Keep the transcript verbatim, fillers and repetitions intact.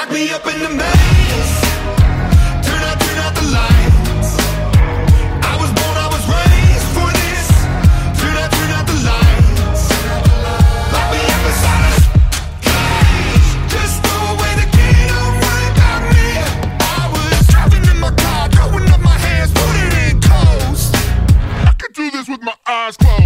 Lock me up in the maze. Turn out, turn out the lights. I was born, I was raised for this. Turn out, turn out the lights. Lock me up inside a cage. Just throw away the key, don't worry about me. I was driving in my car, throwing up my hands, put it in coast. I could do this with my eyes closed.